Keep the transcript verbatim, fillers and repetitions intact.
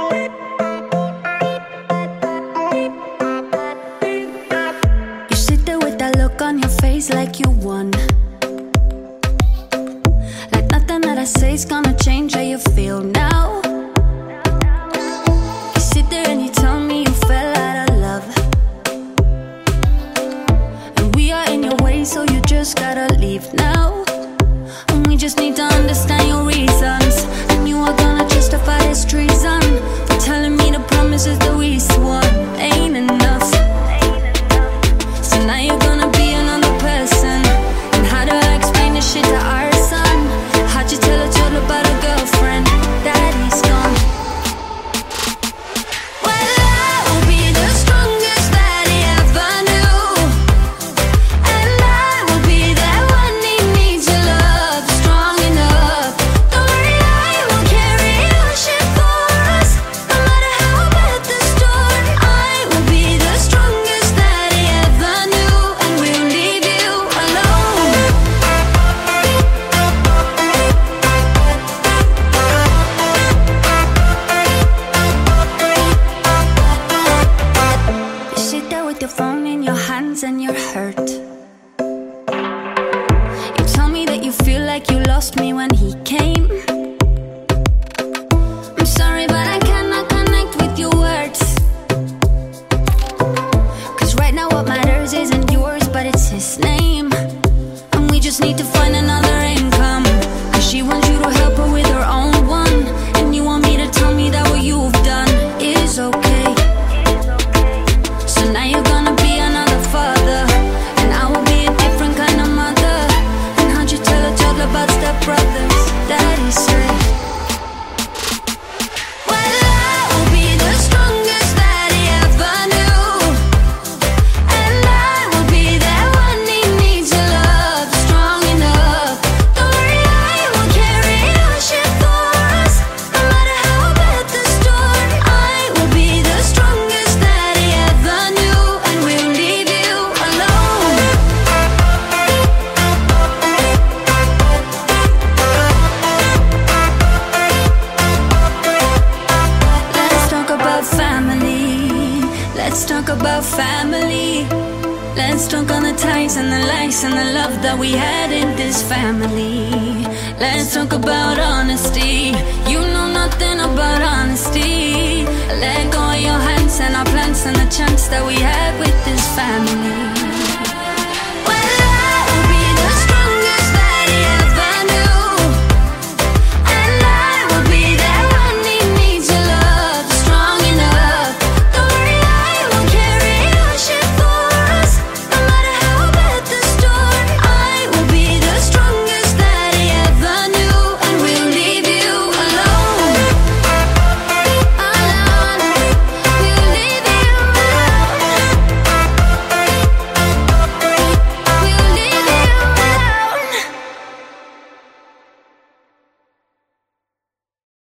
You sit there with that look on your face like you won. Like nothing that I say's gonna change how you feel now. You sit there and you tell me you fell out of love, and we are in your way, so you just gotta leave now. And we just need to understand your reasons, and you are gonna justify this treason for telling me the promises that we swore ain't enough. So now you're gonna be another person. And how do I explain this shit to our son? How'd you tell a child about a girlfriend that he's gone? Well, I will be the strongest that he ever knew, and I will be that one he needs your love, strong enough. Don't worry, I will carry your shit for us, no matter how bad the storm. I will be the strongest that he ever knew, and we'll leave you alone. You sit there with your phone in your hands and you're hurt. You tell me that you feel like you lost me when he came. I'm sorry, but I cannot connect with your words. Cause right now what matters isn't yours, but it's his name. And we just need to find another income, cause she wants you to help her with her own one. And you want me to tell me that what you've done is okay. So now you're gonna be another father, and I will be a different kind of mother. And how'd you tell a child about stepbrothers that he's straight? Well, I will be the strongest that he ever knew, and I will be that one he needs your love, strong enough. Don't worry, I will carry your shit for us, no matter how bad the storm. I will be the strongest that he ever knew, and we'll leave you alone. Let's talk about family. Let's talk about family. Let's talk on the ties and the lies and the love that we had in this family. Let's talk about honesty. You know nothing about honesty. Let go of your hands and our plans and the chance that we had with